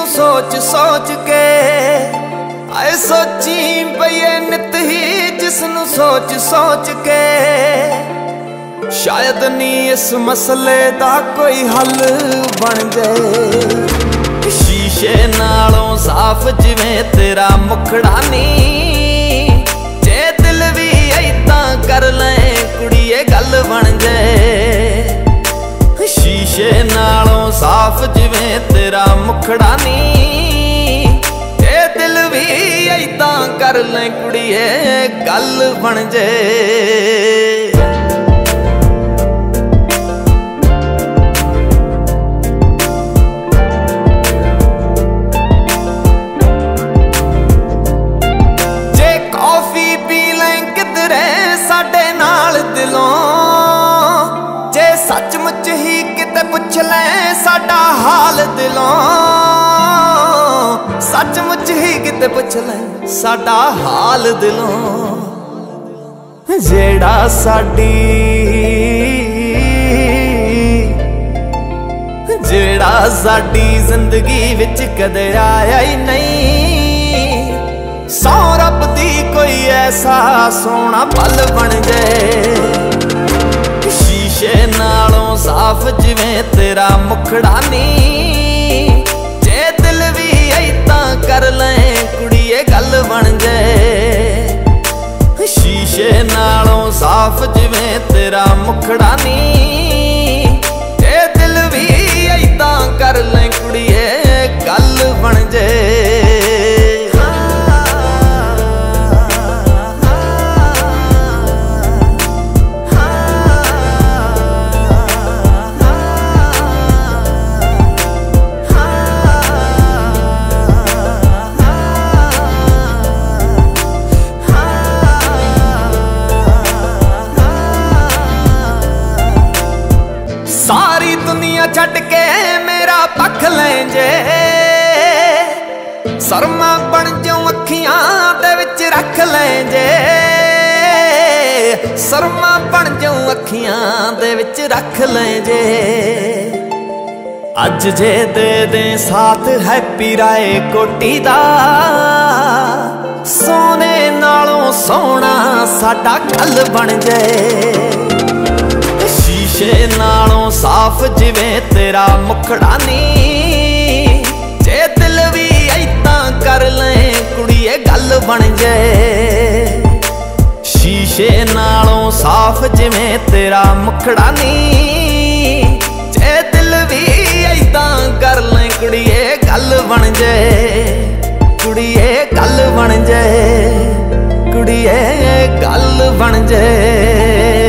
सोच सोच के आए सोची पईए नित ही जिसनू सोच सोच के शायद नहीं इस मसले दा कोई हल बन जाए। शीशे नालों साफ जिवें तेरा मुखड़ा नी जे दिल भी ऐतां कर लें कुड़िए गल बन जाए। शीशे नालों साफ जिवें तेरा मुखड़ा नी जे दिल भी ऐतां कर लें कुड़िए गल बन जाए। जे कॉफी पी लें किधरे साडे नाल दिलों जे सचमुच ही किते पुछ ले साडा हाल दिलों सचमुच ही किते पुछ ले साडा हाल दिलों जेड़ा साडी जिंदगी विच कदे आया ही नहीं। सौ रब दी कोई ऐसा सोना पल बन जाए। शीशे नालों साफ जिवें तेरा मुखड़ा नी जे दिल भी ऐतां कर लें कुड़िए गल बन जाए। शीशे नालों साफ जिवें तेरा मुखड़ा नी जे दिल भी ऐतां कर लें कुड़िए गल बन जाए। सारी दुनिया छड़ के मेरा पख लें जे शर्मा बन जाऊं अखियां दे विच रख लें जे शर्मा बन जाऊं अखियां दे विच रख लें जे। अज जे दे दे साथ हैप्पी राय कोटी दा सोने नालों सोना साडा कल बन जाए। शीशे नालों साफ जिवें तेरा मुखड़ा नी जे दिल भी ऐतां कर लें कुड़िए गल बन जाए। शीशे नालों साफ जिवें तेरा मुखड़ा नी जे दिल भी ऐतां कर लें कुड़िए गल बन जाए। कुड़िए गल बन जाए कुड़िए गल बन जाए।